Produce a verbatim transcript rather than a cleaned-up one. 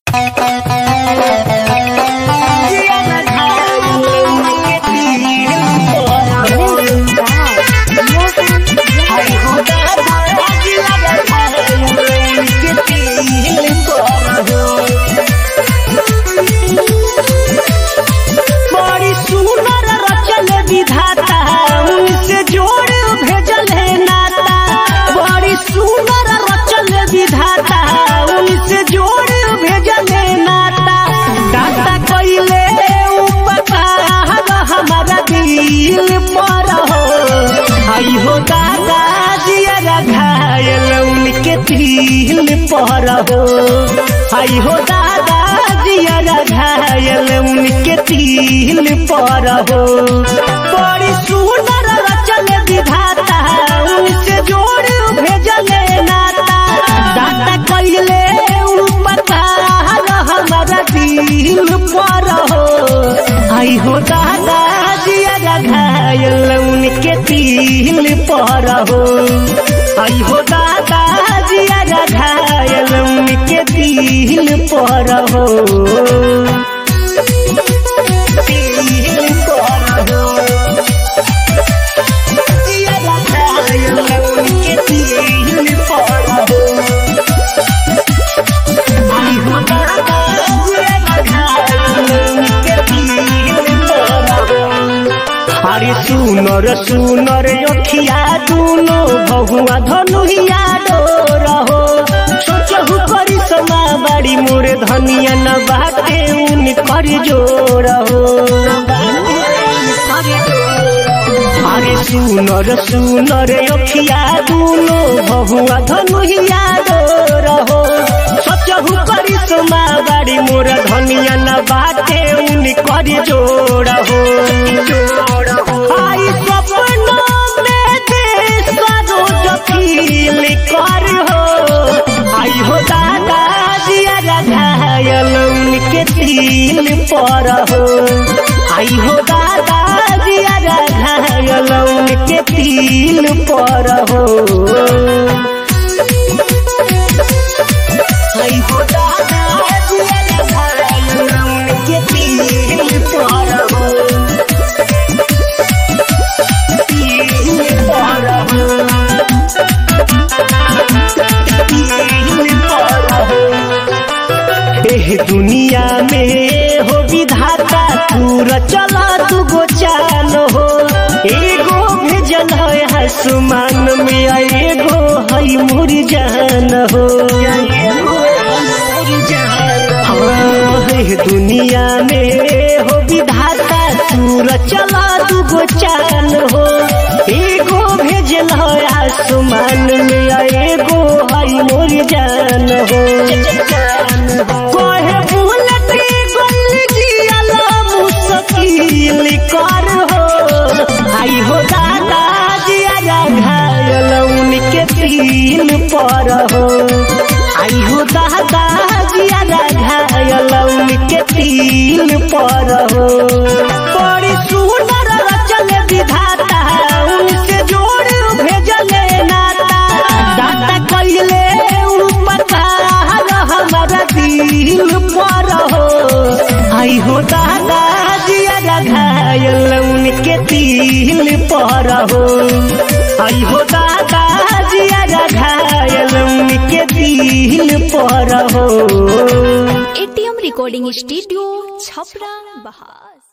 दिल पर हो आई हो दादा जिया घायल उनके दिल पर हो। बड़ी सुंदर रचल विधाता उनसे जोड़ भेजले नाता दाता कैले उपकार हमारा दिल पर हो आई हो दादा जिया घायल उनके दिल पर हो आई हो दादा जिया घायल उनके दिल पर हो दिल पर हो जिया घायल उनके दिल पर हो आई हो दादा जिया घायल उनके दिल पर हो। अरे सुनर सुनर अखिया दुनो बहुआ धनुहिया डोर हो सोचहु करिश्मा बाड़ी मोरे धनिया न बाटे उन कर जोर हो। अरे सुनर सुनर अखिया दुनो बहुआ धनुहिया डोर हो सोचहु करिश्मा बाड़ी मोरे धनिया न बाटे उन कर जोर हो। आई सपनों में देश रोज फील कर हो आई हो दादा जिया घायल उनके दिल पर हो आई हो दादा जिया घायल उनके दिल पर हो आई हो दादा जिया घायल उनके दिल पर हो। दुनिया में हो विधाता पूरा चला तू गो चाल हो एगो भेजल है आसमान में एगो है मोर जान हो। दुनिया में हो विधाता पूरा चला तू गो चाल हो एगो भेजल है आसमान में एगो है मोर जान हो। कोहे बुलेट गोल जियाला मुश्किल कर हो आई हो दादा जिया घायल उनके दिल पर हो आई हो दादा जिया घायल उनके दिल पर हो। बड़ी सुंदर रचल विधाता उनसे जोड़ भेजले नाता दाता कैले उपकार हमारा दिल पर हो आई हो दादा जिया घायल उनके दिल पर हो आई हो दादा जिया घायल उनके दिल पर हो। एटीएम रिकॉर्डिंग स्टूडियो छपरा बहार।